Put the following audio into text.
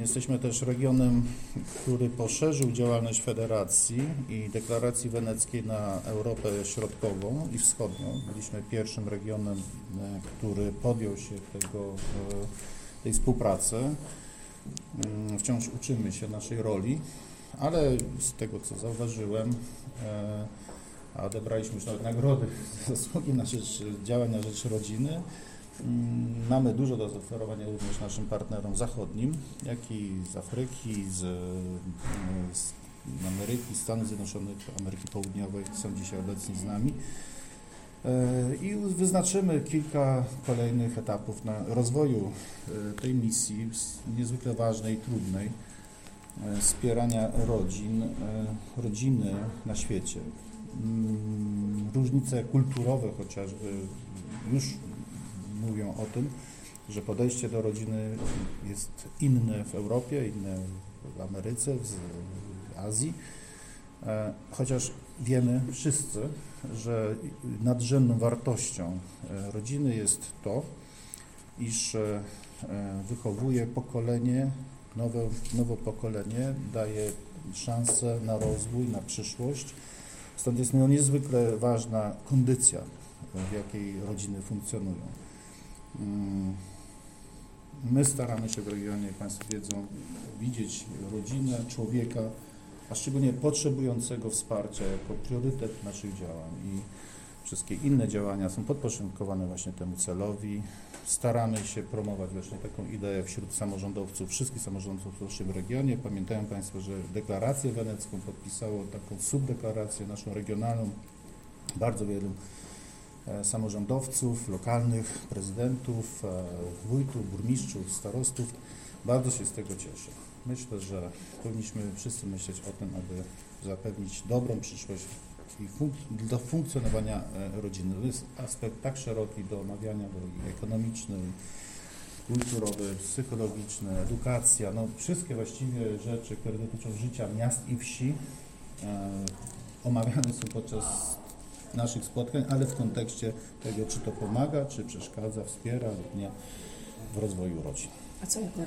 Jesteśmy też regionem, który poszerzył działalność federacji i deklaracji weneckiej na Europę Środkową i Wschodnią. Byliśmy pierwszym regionem, który podjął się tej współpracy. Wciąż uczymy się naszej roli, ale z tego, co zauważyłem, a odebraliśmy już nawet nagrody za zasługi na rzecz działań na rzecz rodziny. Mamy dużo do zaoferowania również naszym partnerom zachodnim, jak i z Afryki, z Ameryki, Stanów Zjednoczonych, Ameryki Południowej są dzisiaj obecni z nami. I wyznaczymy kilka kolejnych etapów na rozwoju tej misji, niezwykle ważnej i trudnej, wspierania rodziny na świecie. Różnice kulturowe chociażby już mówią o tym, że podejście do rodziny jest inne w Europie, inne w Ameryce, w Azji, chociaż wiemy wszyscy, że nadrzędną wartością rodziny jest to, iż wychowuje pokolenie, nowe pokolenie, daje szansę na rozwój, na przyszłość. Stąd jest niezwykle ważna kondycja, w jakiej rodziny funkcjonują. My staramy się w regionie, jak Państwo wiedzą, widzieć rodzinę, człowieka, a szczególnie potrzebującego wsparcia jako priorytet naszych działań i wszystkie inne działania są podporządkowane właśnie temu celowi. Staramy się promować właśnie taką ideę wśród samorządowców, wszystkich samorządowców w naszym regionie. Pamiętają Państwo, że deklarację wenecką podpisało taką subdeklarację naszą regionalną bardzo wielu samorządowców, lokalnych prezydentów, wójtów, burmistrzów, starostów. Bardzo się z tego cieszę. Myślę, że powinniśmy wszyscy myśleć o tym, aby zapewnić dobrą przyszłość i do funkcjonowania rodziny. To jest aspekt tak szeroki do omawiania, do ekonomiczny, kulturowy, psychologiczny, edukacja, no wszystkie właściwie rzeczy, które dotyczą życia miast i wsi, omawiane są podczas naszych spotkań, ale w kontekście tego, czy to pomaga, czy przeszkadza, wspiera lub nie w rozwoju rodzin. A co